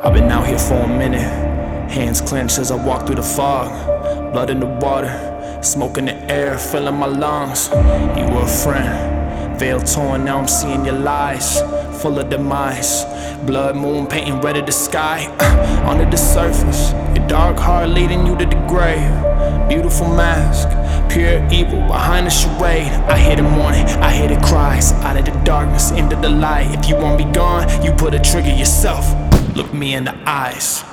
I've been out here for a minute, hands clenched as I walk through the fog. Blood in the water, smoke in the air, filling my lungs. You were a friend, veil torn, now I'm seeing your lies, full of demise. Blood moon painting red of the sky, under the surface, your dark heart leading you to the grave. Beautiful mask, pure evil behind the charade. I hear the mourning, I hear the cries, out of the darkness into the light. If you want me gone, you put a trigger yourself. Look me in the eyes.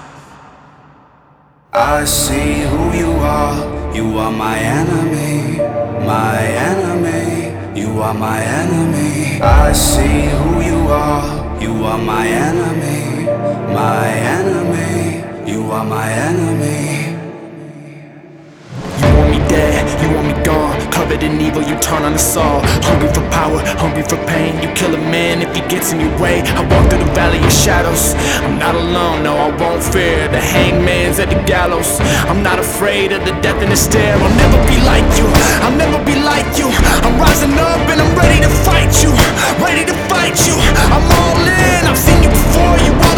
I see who you are my enemy, my enemy, you are my enemy. I see who you are my enemy, my enemy, you are my enemy. You want me dead, you want me gone, covered in evil, you turn on us all. Hungry for power, hungry for pain, you kill a man if he gets in your way. I walk through the valley of shadows, I'm not alone, no I won't fear. The hangman's at the gallows, I'm not afraid of the death in the stare. I'll never be like you, I'll never be like you. I'm rising up and I'm ready to fight you, ready to fight you. I'm all in, I've seen you before, you